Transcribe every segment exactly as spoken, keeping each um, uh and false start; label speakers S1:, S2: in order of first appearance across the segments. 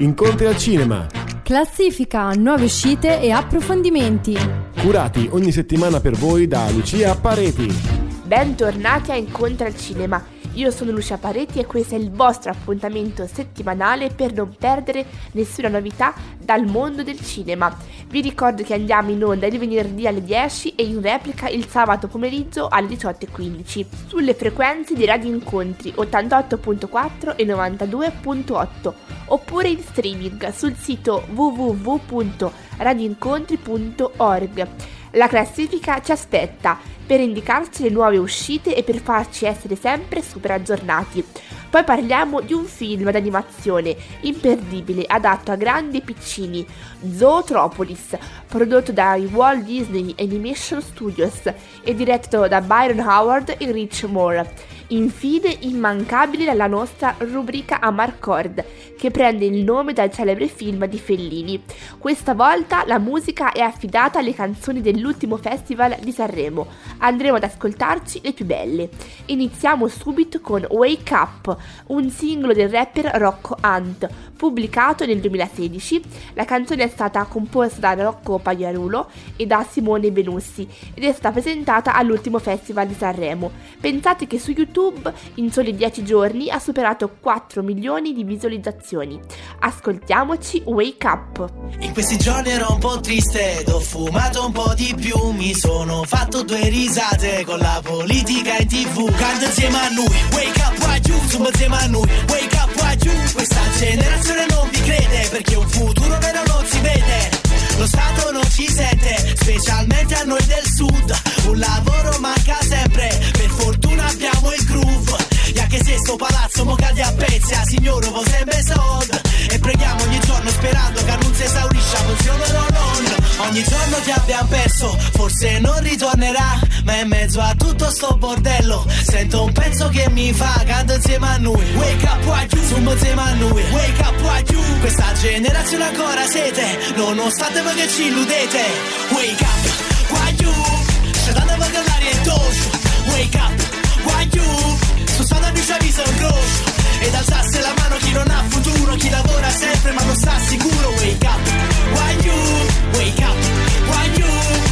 S1: Incontri al cinema.
S2: Classifica, nuove uscite e approfondimenti.
S1: Curati ogni settimana per voi da Lucia Pareti.
S3: Bentornati a Incontri al cinema. Io sono Lucia Pareti e questo è il vostro appuntamento settimanale per non perdere nessuna novità dal mondo del cinema. Vi ricordo che andiamo in onda il venerdì alle dieci e in replica il sabato pomeriggio alle diciotto e quindici sulle frequenze di Radio Incontri ottantotto virgola quattro e novantadue virgola otto oppure in streaming sul sito w w w punto radioincontri punto org. La classifica ci aspetta per indicarci le nuove uscite e per farci essere sempre super aggiornati. Poi parliamo di un film d'animazione imperdibile adatto a grandi e piccini, Zootropolis, prodotto dai Walt Disney Animation Studios e diretto da Byron Howard e Rich Moore. Infine, immancabile la nostra rubrica Amarcord, che prende il nome dal celebre film di Fellini. Questa volta la musica è affidata alle canzoni dell'ultimo festival di Sanremo. Andremo ad ascoltarci le più belle. Iniziamo subito con Wake Up, un singolo del rapper Rocco Hunt, pubblicato nel duemilasedici. La canzone è stata composta da Rocco Pagliarulo e da Simone Benussi ed è stata presentata all'ultimo festival di Sanremo. Pensate che su YouTube in soli dieci giorni ha superato quattro milioni di visualizzazioni. Ascoltiamoci Wake Up.
S4: In questi giorni ero un po' triste ed ho fumato un po' di più. Mi sono fatto due risate con la politica in tv. Canto insieme a noi, wake up qua giù, zumba insieme a noi, wake up qua giù. Questa generazione non vi crede perché un futuro vero non si vede. Lo Stato non ci sente, specialmente a noi del sud. Un lavoro manca sempre, per fortuna abbiamo il groove. E anche se sto palazzo mo cade a pezzi, a signore vo sempre soldi. E preghiamo ogni giorno sperando che non si esaurisce la funzione o non. Ogni giorno che abbiamo perso, forse non ritornerà. Ma in mezzo a tutto sto bordello sento un pezzo che mi fa, canta insieme a noi. Wake up qua giù, zumba insieme a noi, wake up qua giù. Questa generazione ancora siete, nonostante voi che ci illudete. Wake up qua giù, scegliete voi che l'aria è toscia. Wake up qua giù, su stato di ci avvisa un croce. Ed alzasse la mano chi non ha futuro, chi lavora sempre ma non sta sicuro. Wake up qua giù, wake up qua giù.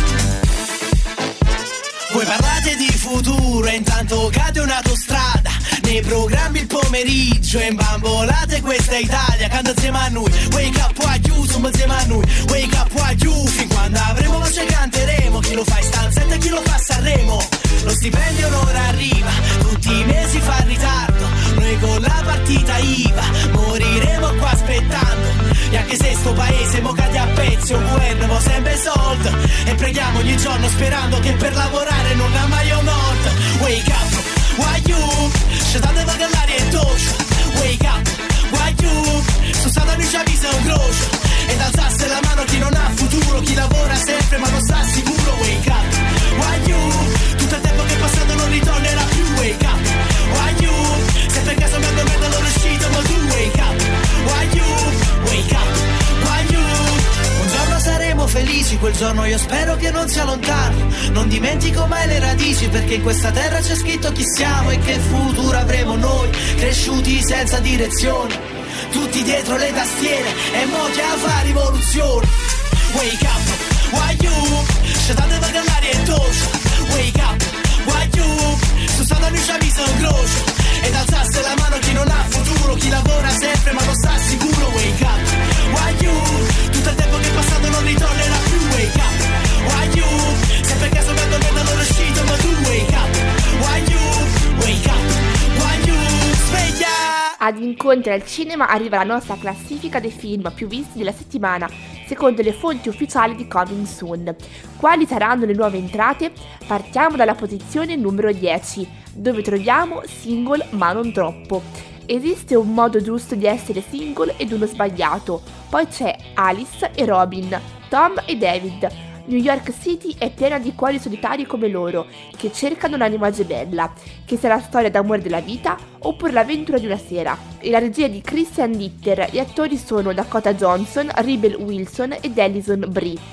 S4: Voi parlate di futuro e intanto cade un'autostrada. Nei programmi il pomeriggio e imbambolate questa Italia. Canta insieme a noi, wake up qua giù, zumba insieme a noi, wake up qua giù. Fin quando avremo voce canteremo, chi lo fa in stanzetta e chi lo fa a Sanremo. Lo stipendio non arriva, tutti i mesi fa ritardo. Noi con la partita I V A moriremo qua aspettando. E anche se sto paese mo cade a pezzi, un governo sempre soldi. E preghiamo ogni giorno sperando che per lavorare non ha mai un nord. Wake up, why you? Scetate va che l'aria è toscia. Wake up, why you? Su stata mi ci avvisa un croce. Ed alzasse la mano chi non ha futuro, chi lavora sempre ma non sta sicuro. Wake up, why you? Tutto il tempo che è passato non ritornerà più. Wake up, why you? Se per caso mi hanno messo l'ho uscito ma tu wake up, why you? Wake up, why you? Un giorno saremo felici, quel giorno io spero che non sia lontano. Non dimentico mai le radici perché in questa terra c'è scritto chi siamo e che futuro avremo noi. Cresciuti senza direzione, tutti dietro le tastiere e molti a fare rivoluzione. Wake up, why you? Scetate va che l'aria è toscia. Wake up, why you? Su stata mi ci avvisa un croce. Ed alzasse la mano chi non ha futuro, chi lavora sempre ma non sta sicuro. Wake up, why you? Tutto il tempo che è passato non ritornerà più. Wake up, why you? Se per caso mi hanno detto non uscito ma tu wake up, why you? Wake up, why you? Sveglia!
S3: Ad Incontri al cinema arriva la nostra classifica dei film più visti della settimana, secondo le fonti ufficiali di Coming Soon. Quali saranno le nuove entrate? Partiamo dalla posizione numero dieci, dove troviamo Single ma non troppo. Esiste un modo giusto di essere single ed uno sbagliato. Poi c'è Alice e Robin, Tom e David. New York City è piena di cuori solitari come loro, che cercano un'anima gemella, che sia la storia d'amore della vita oppure l'avventura di una sera. E la regia di Christian Ditter, gli attori sono Dakota Johnson, Rebel Wilson ed Alison Brie.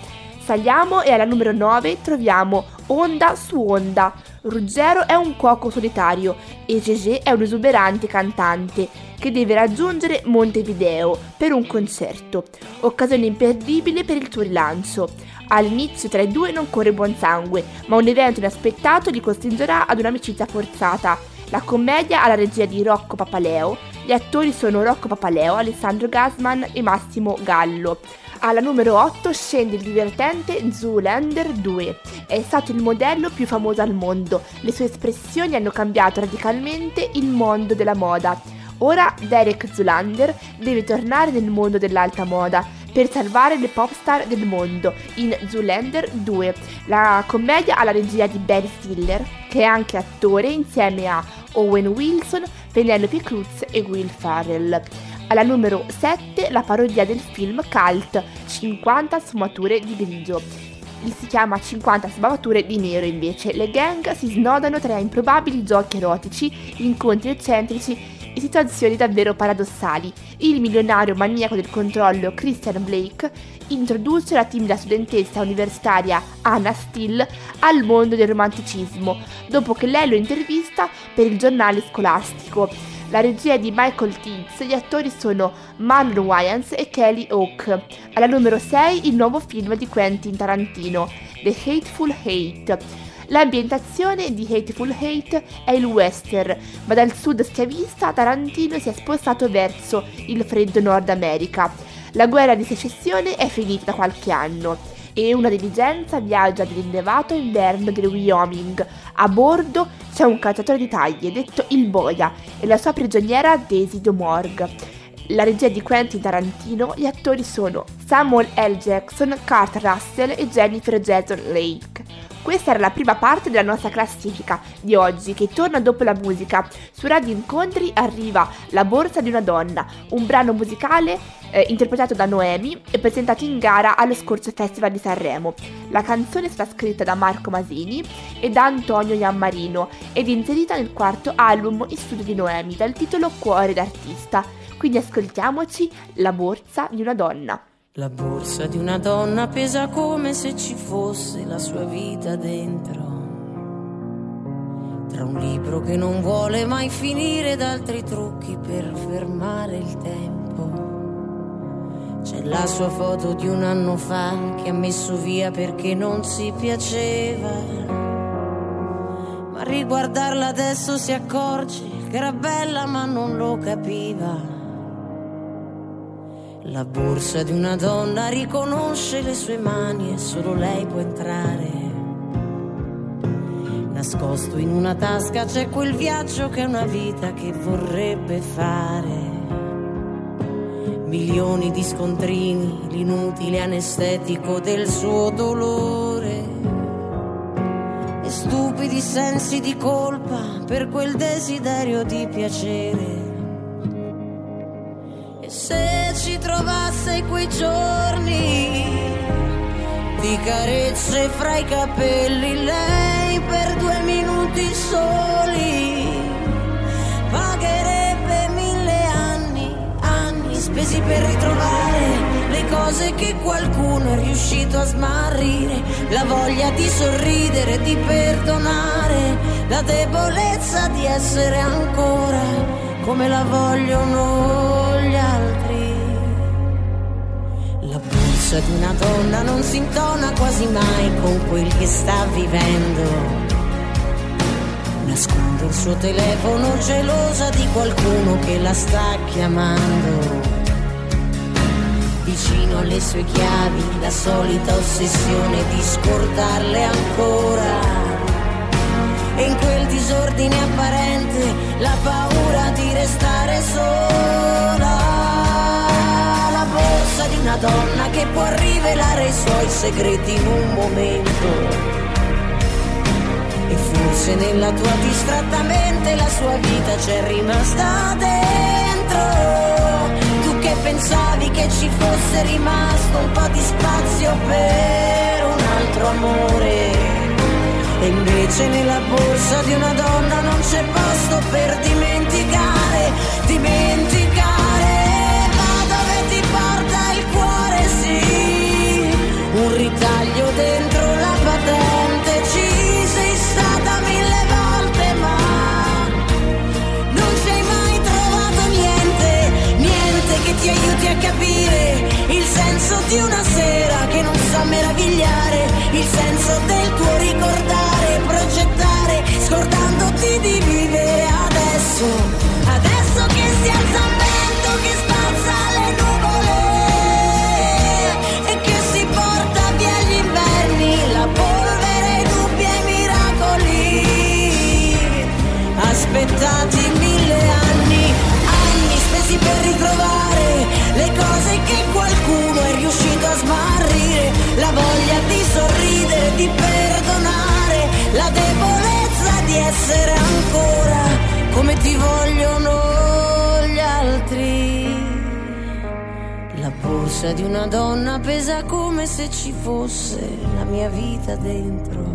S3: Saliamo e alla numero nove troviamo Onda su Onda. Ruggero è un cuoco solitario e Gégé è un esuberante cantante che deve raggiungere Montevideo per un concerto, occasione imperdibile per il suo rilancio. All'inizio tra i due non corre buon sangue, ma un evento inaspettato li costringerà ad un'amicizia forzata. La commedia ha la regia di Rocco Papaleo, gli attori sono Rocco Papaleo, Alessandro Gasman e Massimo Gallo. Alla numero otto scende il divertente Zoolander due. È stato il modello più famoso al mondo. Le sue espressioni hanno cambiato radicalmente il mondo della moda. Ora Derek Zoolander deve tornare nel mondo dell'alta moda per salvare le pop star del mondo in Zoolander due. La commedia ha la regia di Ben Stiller, che è anche attore insieme a Owen Wilson, Penelope Cruz e Will Ferrell. Alla numero sette la parodia del film cult cinquanta sfumature di grigio. Si chiama cinquanta sfumature di nero invece. Le gang si snodano tra improbabili giochi erotici, incontri eccentrici e situazioni davvero paradossali. Il milionario maniaco del controllo Christian Blake introduce la timida studentessa universitaria Anna Steele al mondo del romanticismo, dopo che lei lo intervista per il giornale scolastico. La regia è di Michael Teets, gli attori sono Marlon Wayans e Kelly Hook. Alla numero sei il nuovo film di Quentin Tarantino, The Hateful Eight. L'ambientazione di Hateful Eight è il western, ma dal sud schiavista Tarantino si è spostato verso il freddo Nord America. La guerra di secessione è finita da qualche anno e una diligenza viaggia nell'innevato inverno del Wyoming. A bordo c'è un cacciatore di taglie detto il Boia e la sua prigioniera Daisy DeMorg. La regia di Quentin Tarantino, gli attori sono Samuel L. Jackson, Kurt Russell e Jennifer Jason Leigh. Questa era la prima parte della nostra classifica di oggi, che torna dopo la musica. Su Radio Incontri arriva La borsa di una donna, un brano musicale eh, interpretato da Noemi e presentato in gara allo scorso Festival di Sanremo. La canzone è stata scritta da Marco Masini e da Antonio Iammarino ed inserita nel quarto album in studio di Noemi dal titolo Cuore d'artista. Quindi ascoltiamoci La borsa di una donna.
S5: La borsa di una donna pesa come se ci fosse la sua vita dentro, tra un libro che non vuole mai finire ed altri trucchi per fermare il tempo. C'è la sua foto di un anno fa che ha messo via perché non si piaceva, ma a riguardarla adesso si accorge che era bella ma non lo capiva. La borsa di una donna riconosce le sue mani e solo lei può entrare. Nascosto in una tasca c'è quel viaggio che è una vita che vorrebbe fare. Milioni di scontrini, l'inutile anestetico del suo dolore e stupidi sensi di colpa per quel desiderio di piacere. E se ci trovasse quei giorni di carezze fra i capelli, lei per due minuti soli pagherebbe mille anni, anni spesi per ritrovare le cose che qualcuno è riuscito a smarrire, la voglia di sorridere, di perdonare, la debolezza di essere ancora come la vogliono gli altri. La borsa di una donna non si intona quasi mai con quel che sta vivendo. Nasconde il suo telefono gelosa di qualcuno che la sta chiamando. Vicino alle sue chiavi la solita ossessione di scordarle ancora. E in quel disordine apparente la paura di restare sola. La borsa di una donna che può rivelare i suoi segreti in un momento. E forse nella tua distratta mente la sua vita c'è rimasta dentro. Tu che pensavi che ci fosse rimasto un po' di spazio per un altro amore. E invece nella borsa di una donna non c'è posto per dimenticare, dimenticare. Va dove ti porta il cuore, sì, un ritaglio capire il senso di una sera che non sa meravigliare, il senso del tuo ricordare, progettare, scordandoti di vivere adesso, adesso che si alza un vento che spazza le nuvole e che si porta via gli inverni, la polvere, i dubbi e i miracoli, aspettati mille anni, anni spesi per ritrovare le cose che qualcuno è riuscito a smarrire, la voglia di sorridere, di perdonare, la debolezza di essere ancora come ti vogliono gli altri. La borsa di una donna pesa come se ci fosse la mia vita dentro.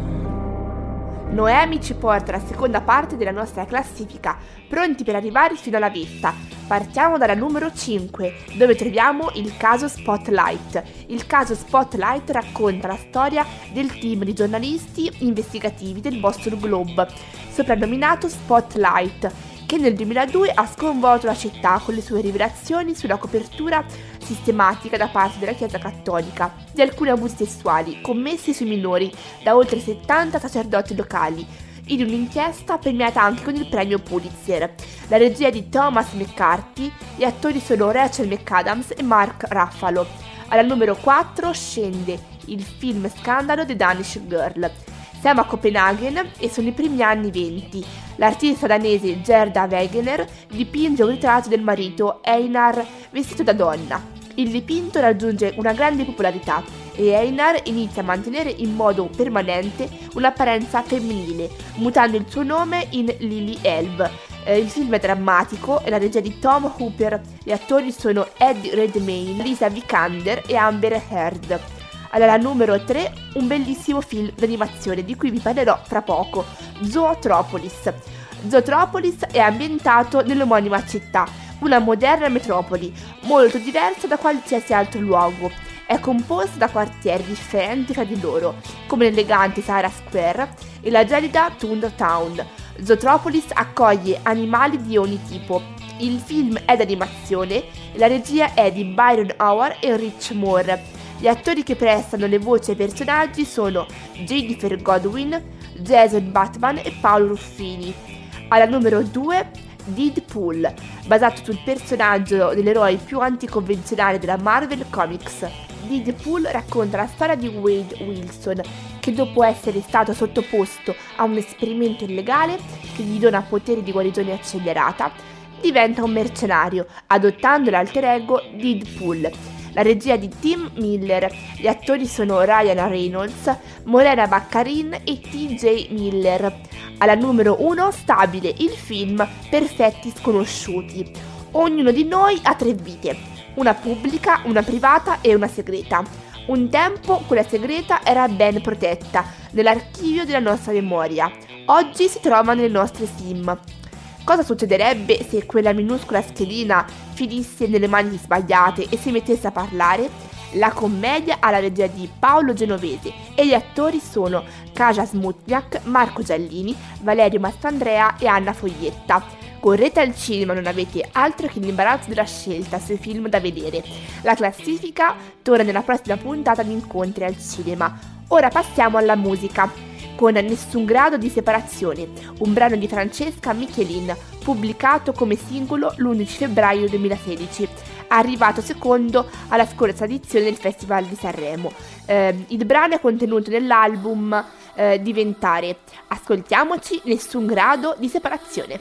S3: Noemi ci porta alla seconda parte della nostra classifica, pronti per arrivare fino alla vetta. Partiamo dalla numero cinque, dove troviamo il caso Spotlight. Il caso Spotlight racconta la storia del team di giornalisti investigativi del Boston Globe, soprannominato Spotlight, che nel duemiladue ha sconvolto la città con le sue rivelazioni sulla copertura sistematica da parte della Chiesa Cattolica di alcuni abusi sessuali commessi sui minori da oltre settanta sacerdoti locali, in un'inchiesta premiata anche con il premio Pulitzer. La regia di Thomas McCarthy, gli attori sono Rachel McAdams e Mark Ruffalo. Alla numero quattro scende il film Scandalo The Danish Girl. Siamo a Copenaghen e sono i primi anni venti. L'artista danese Gerda Wegener dipinge un ritratto del marito Einar vestito da donna. Il dipinto raggiunge una grande popolarità e Einar inizia a mantenere in modo permanente un'apparenza femminile, mutando il suo nome in Lily Elv. Eh, il film è drammatico e la regia di Tom Hooper. Gli attori sono Eddie Redmayne, Lisa Vikander e Amber Heard. Alla numero tre, un bellissimo film d'animazione di cui vi parlerò fra poco, Zootropolis. Zootropolis è ambientato nell'omonima città, una moderna metropoli, molto diversa da qualsiasi altro luogo. È composta da quartieri differenti fra di loro, come l'elegante Sahara Square e la gelida Toon Town. Zootropolis accoglie animali di ogni tipo. Il film è d'animazione e la regia è di Byron Howard e Rich Moore. Gli attori che prestano le voci ai personaggi sono Jennifer Godwin, Jason Bateman e Paolo Ruffini. Alla numero due, Deadpool, basato sul personaggio dell'eroe più anticonvenzionale della Marvel Comics. Deadpool racconta la storia di Wade Wilson, che dopo essere stato sottoposto a un esperimento illegale che gli dona poteri di guarigione accelerata, diventa un mercenario, adottando l'alter ego Deadpool. La regia di Tim Miller, gli attori sono Ryan Reynolds, Morena Baccarin e T J Miller. Alla numero uno, Stabile, il film Perfetti Sconosciuti. Ognuno di noi ha tre vite, una pubblica, una privata e una segreta. Un tempo quella segreta era ben protetta nell'archivio della nostra memoria, oggi si trova nelle nostre sim. Cosa succederebbe se quella minuscola schedina finisse nelle mani sbagliate e si mettesse a parlare? La commedia ha la regia di Paolo Genovese e gli attori sono Kaja Smutniak, Marco Giallini, Valerio Mastandrea e Anna Foglietta. Correte al cinema, non avete altro che l'imbarazzo della scelta sui film da vedere. La classifica torna nella prossima puntata di Incontri al Cinema. Ora passiamo alla musica, con Nessun grado di separazione, un brano di Francesca Michelin, pubblicato come singolo l'undici febbraio duemilasedici, arrivato secondo alla scorsa edizione del Festival di Sanremo. Eh, il brano è contenuto nell'album eh, Diventare. Ascoltiamoci Nessun grado di separazione.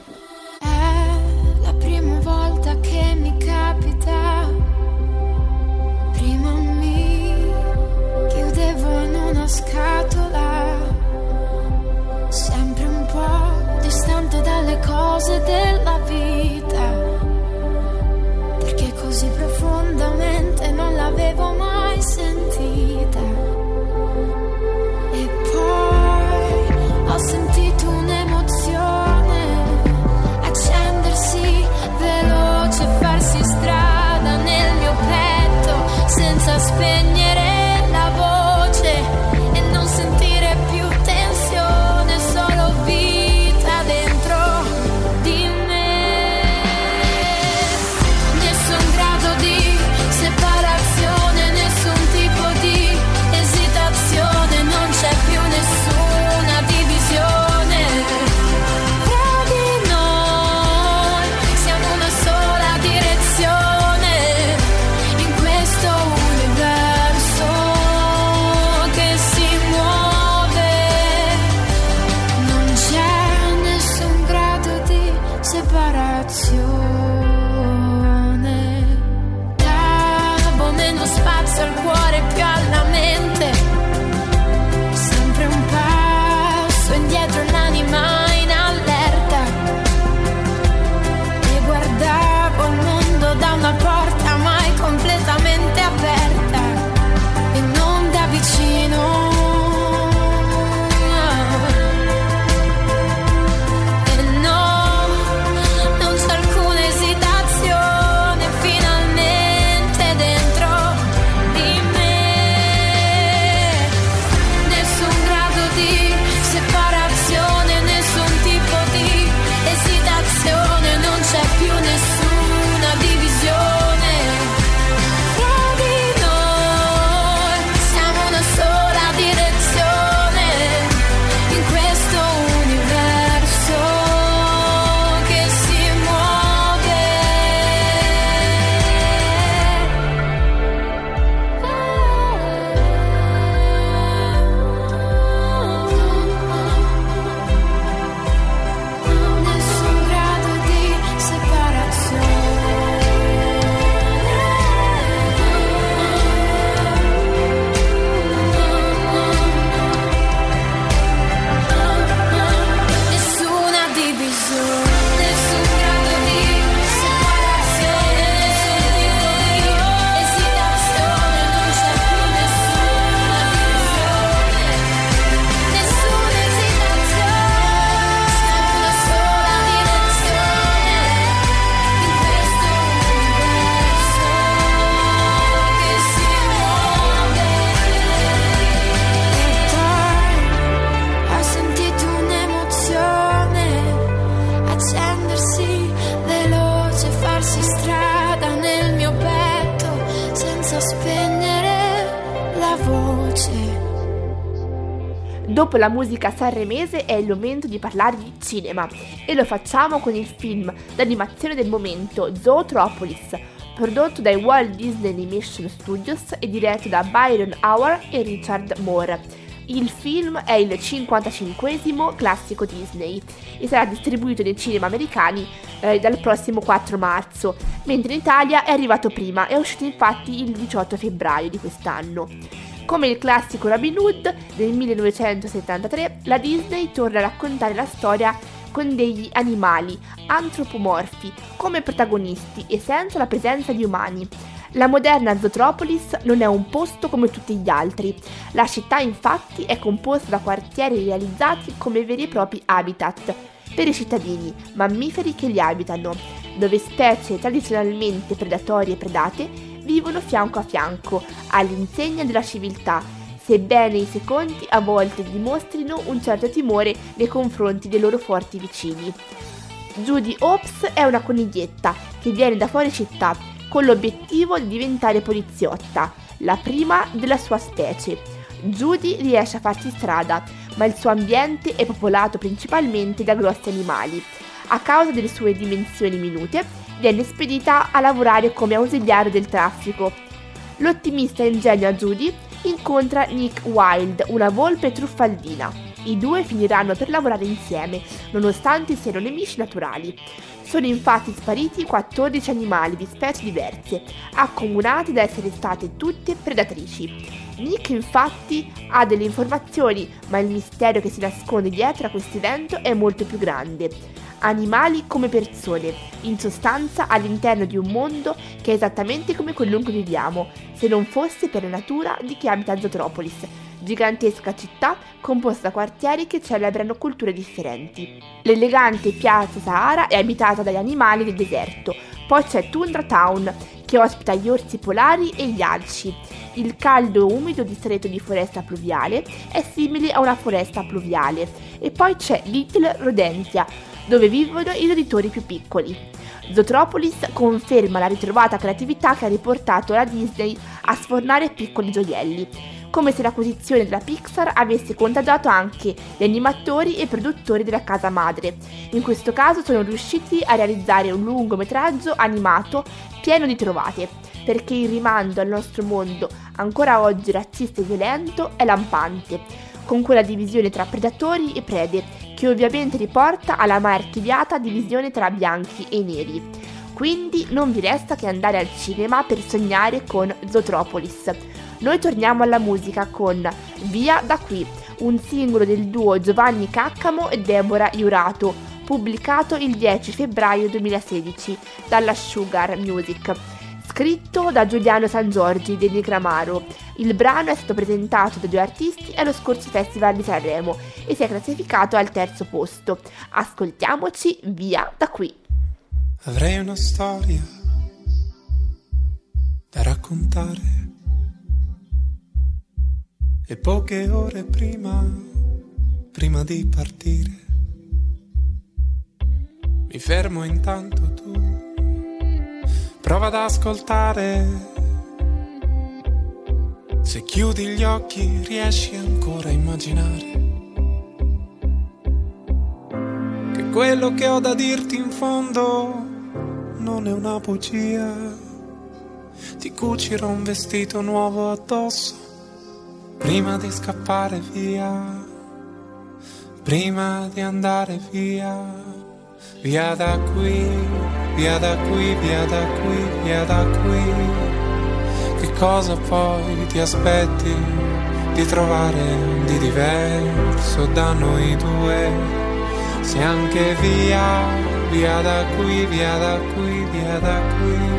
S6: È la prima volta che mi capita, prima mi chiudevo in una scatola, sempre un po' distante dalle cose della vita, perché così profondamente non l'avevo mai sentita. E poi ho sentito un'emozione spazio al cuore più alla mente, sempre un passo indietro, l'anima in allerta, e guardavo il mondo da una porta mai completamente aperta e non da vicino.
S3: Dopo la musica sanremese è il momento di parlare di cinema e lo facciamo con il film d'animazione del momento Zootropolis, prodotto dai Walt Disney Animation Studios e diretto da Byron Howard e Richard Moore. Il film è il cinquantacinquesimo classico Disney e sarà distribuito nei cinema americani eh, dal prossimo quattro marzo, mentre in Italia è arrivato prima, è uscito infatti il diciotto febbraio di quest'anno. Come il classico Robin Hood del millenovecentosettantatré, la Disney torna a raccontare la storia con degli animali antropomorfi come protagonisti e senza la presenza di umani. La moderna Zootropolis non è un posto come tutti gli altri. La città infatti è composta da quartieri realizzati come veri e propri habitat per i cittadini, mammiferi che li abitano, dove specie tradizionalmente predatorie e predate vivono fianco a fianco, all'insegna della civiltà, sebbene i secondi a volte dimostrino un certo timore nei confronti dei loro forti vicini. Judy Hopps è una coniglietta che viene da fuori città con l'obiettivo di diventare poliziotta, la prima della sua specie. Judy riesce a farsi strada, ma il suo ambiente è popolato principalmente da grossi animali. A causa delle sue dimensioni minute, viene spedita a lavorare come ausiliario del traffico. L'ottimista e ingenua Judy incontra Nick Wilde, una volpe truffaldina. I due finiranno per lavorare insieme, nonostante siano nemici naturali. Sono infatti spariti quattordici animali di specie diverse, accomunati da essere state tutte predatrici. Nick infatti ha delle informazioni, ma il mistero che si nasconde dietro a questo evento è molto più grande. Animali come persone, in sostanza all'interno di un mondo che è esattamente come quello in cui viviamo, se non fosse per la natura di chi abita Zootropolis, gigantesca città composta da quartieri che celebrano culture differenti. L'elegante piazza Sahara è abitata dagli animali del deserto, poi c'è Tundra Town, che ospita gli orsi polari e gli alci. Il caldo e umido distretto di foresta pluviale è simile a una foresta pluviale. E poi c'è Little Rodentia, dove vivono i roditori più piccoli. Zootropolis conferma la ritrovata creatività che ha riportato la Disney a sfornare piccoli gioielli, come se l'acquisizione della Pixar avesse contagiato anche gli animatori e produttori della casa madre. In questo caso sono riusciti a realizzare un lungometraggio animato pieno di trovate, perché il rimando al nostro mondo, ancora oggi razzista e violento, è lampante, con quella divisione tra predatori e prede, che ovviamente riporta alla mai archiviata divisione tra bianchi e neri. quindi non vi resta che andare al cinema per sognare con Zootropolis. Noi torniamo alla musica con Via da qui, un singolo del duo Giovanni Caccamo e Deborah Jurato, pubblicato il dieci febbraio duemilasedici dalla Sugar Music, scritto da Giuliano Sangiorgi di Negramaro. Il brano è stato presentato da due artisti allo scorso Festival di Sanremo e si è classificato al terzo posto. Ascoltiamoci Via da qui.
S7: Avrei una storia da raccontare e poche ore prima, prima di partire, mi fermo intanto tu, prova ad ascoltare, se chiudi gli occhi riesci ancora a immaginare che quello che ho da dirti in fondo non è una bugia, ti cucirò un vestito nuovo addosso prima di scappare via, prima di andare via, via da qui, via da qui, via da qui, via da qui. Che cosa poi ti aspetti di trovare di diverso da noi due? Se anche via, via da qui, via da qui, via da qui.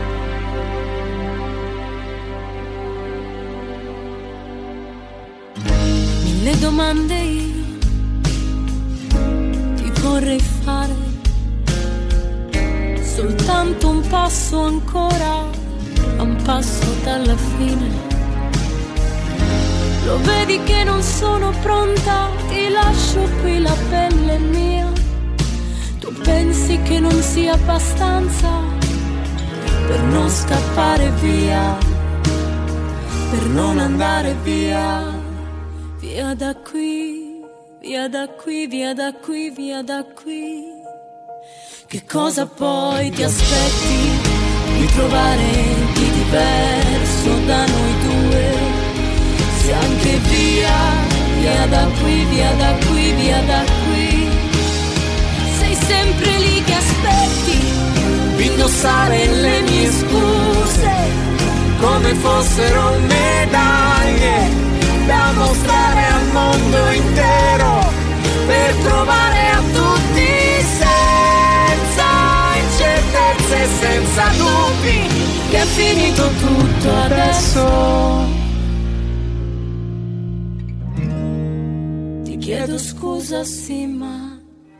S6: Mille domande io ti vorrei fare, soltanto un passo ancora, a un passo dalla fine. Lo vedi che non sono pronta, ti lascio qui la pelle mia. Tu pensi che non sia abbastanza per non scappare via, per non andare via. Via da qui, via da qui, via da qui, via da qui. Che cosa poi ti aspetti di trovare di diverso da noi due? Se anche via, via da qui, via da qui, via da qui. Sei sempre lì che aspetti di indossare le mie scuse come fossero medaglie da mostrare al mondo intero, per trovare a tutti senza incertezze, senza dubbi, che è finito tutto adesso. Ti chiedo scusa, sì, ma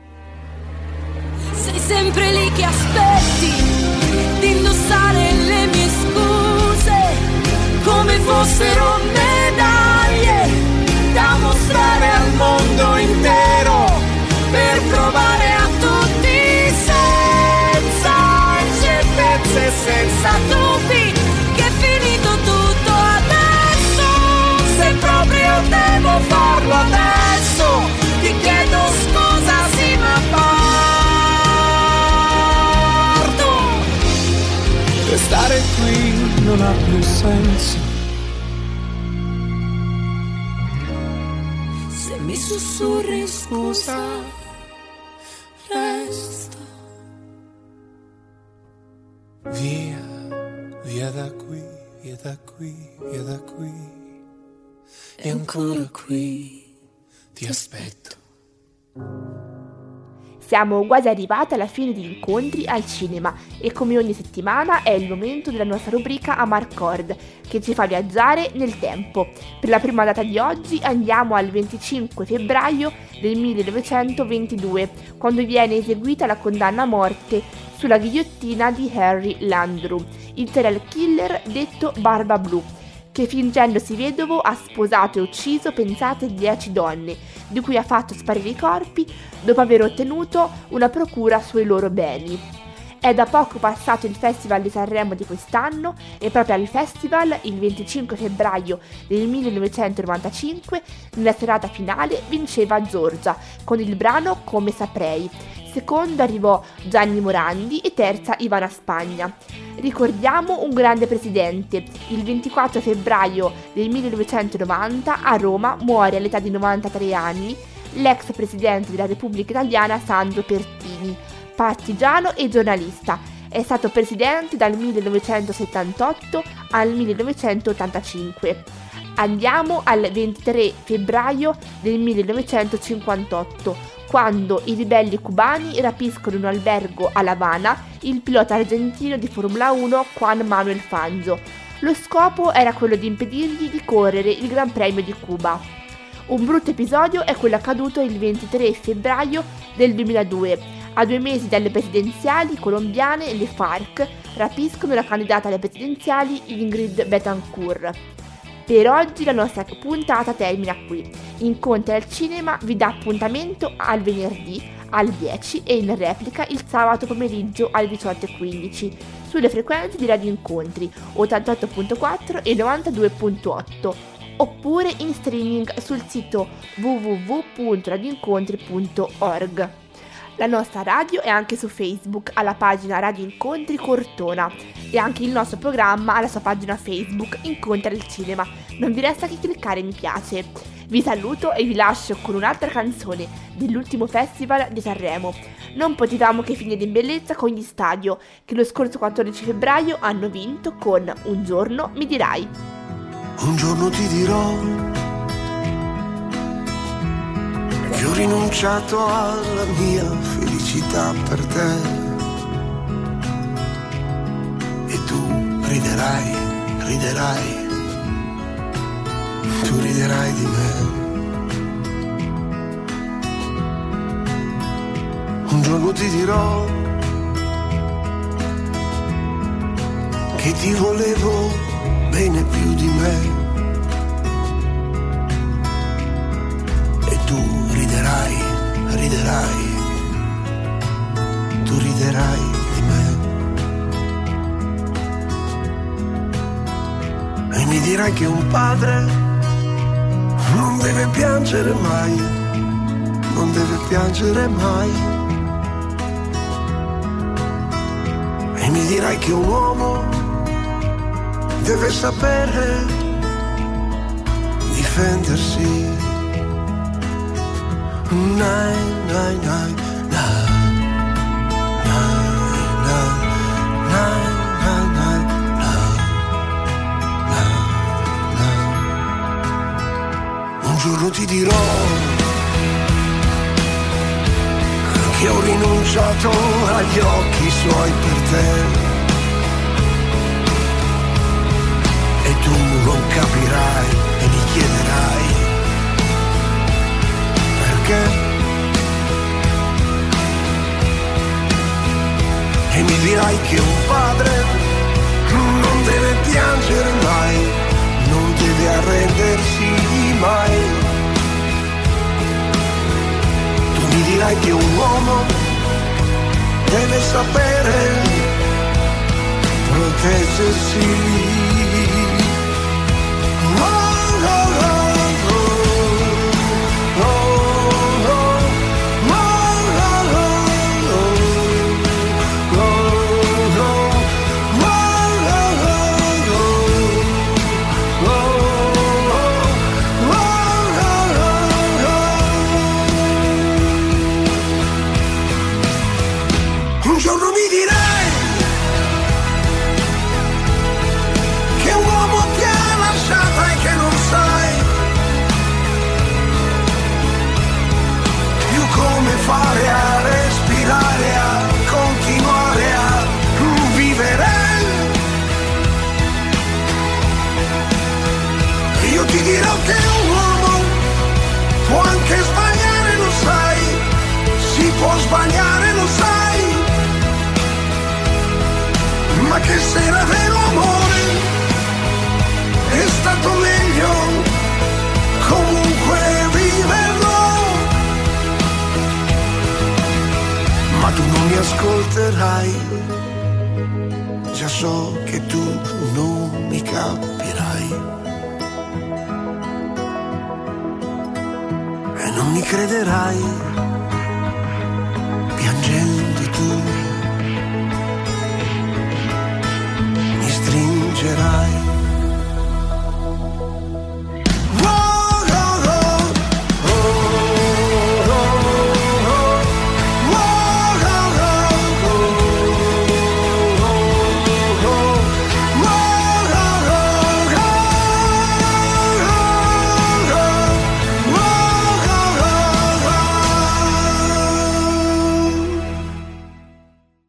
S6: sei sempre lì che aspetti di indossare le mie scuse come fossero medaglie da mostrare al mondo intero, per provare a tutti senza incertezze, senza dubbi, che è finito tutto adesso. Se proprio devo farlo adesso, ti chiedo scusa, sì, ma parto.
S7: Restare qui non ha più senso.
S6: Mi sussurri scusa, resta.
S7: Via, via da qui, via da qui, via da qui. E ancora qui ti aspetto.
S3: Siamo quasi arrivati alla fine di incontri al cinema e come ogni settimana è il momento della nostra rubrica Amarcord, che ci fa viaggiare nel tempo. Per la prima data di oggi andiamo al venticinque febbraio del millenovecentoventidue, quando viene eseguita la condanna a morte sulla ghigliottina di Harry Landru, il serial killer detto Barba Blu, che fingendosi vedovo ha sposato e ucciso, pensate, dieci donne, di cui ha fatto sparire i corpi dopo aver ottenuto una procura sui loro beni. È da poco passato il Festival di Sanremo di quest'anno e proprio al festival, il venticinque febbraio del millenovecentonovantacinque, nella serata finale vinceva Giorgia con il brano Come saprei. Secondo arrivò Gianni Morandi e terza Ivana Spagna. Ricordiamo un grande presidente. Il ventiquattro febbraio del millenovecentonovanta a Roma muore all'età di novantatré anni l'ex presidente della Repubblica Italiana Sandro Pertini, partigiano e giornalista. È stato presidente dal millenovecentosettantotto al millenovecentottantacinque. Andiamo al ventitré febbraio del millenovecentocinquantotto, quando i ribelli cubani rapiscono in un albergo a La Habana il pilota argentino di Formula uno Juan Manuel Fangio. Lo scopo era quello di impedirgli di correre il Gran Premio di Cuba. Un brutto episodio è quello accaduto il ventitré febbraio del duemiladue. A due mesi dalle presidenziali colombiane, le FARC rapiscono la candidata alle presidenziali Ingrid Betancourt. Per oggi la nostra puntata termina qui. Incontri al cinema vi dà appuntamento al venerdì alle dieci e in replica il sabato pomeriggio alle diciotto e quindici sulle frequenze di Radio Incontri ottantotto virgola quattro e novantadue virgola otto, oppure in streaming sul sito w w w punto radioincontri punto org. La nostra radio è anche su Facebook alla pagina Radio Incontri Cortona e anche il nostro programma alla sua pagina Facebook Incontri al Cinema. Non vi resta che cliccare mi piace. Vi saluto e vi lascio con un'altra canzone dell'ultimo festival di Sanremo. Non potevamo che finire in bellezza con gli Stadio, che lo scorso quattordici febbraio hanno vinto con Un giorno mi dirai.
S8: Un giorno ti dirò che ho rinunciato alla mia felicità per te e tu riderai, riderai, tu riderai di me. Un giorno ti dirò che ti volevo bene più di me e tu riderai, riderai, tu riderai di me. E mi dirai che un padre non deve piangere mai, non deve piangere mai. E mi dirai che un uomo deve sapere difendersi. Nai, nai, nai, nai, nai, nai, nai, nai, nai. Un giorno ti dirò che ho rinunciato agli occhi suoi per te e tu non capirai e mi chiederai perché e mi dirai che un padre non deve piangere mai, non deve arrendersi mai. Tu mi dirai che un uomo deve sapere proteggersi. Un giorno mi dirai che un uomo ti ha lasciata e che non sai più come fare a respirare, a continuare a vivere. Io ti dirò che un uomo può anche sbagliare, lo sai, si può sbagliare, lo sai. Ma che se era vero amore è stato meglio comunque viverlo. Ma tu non mi ascolterai, già so che tu non mi capirai e non mi crederai.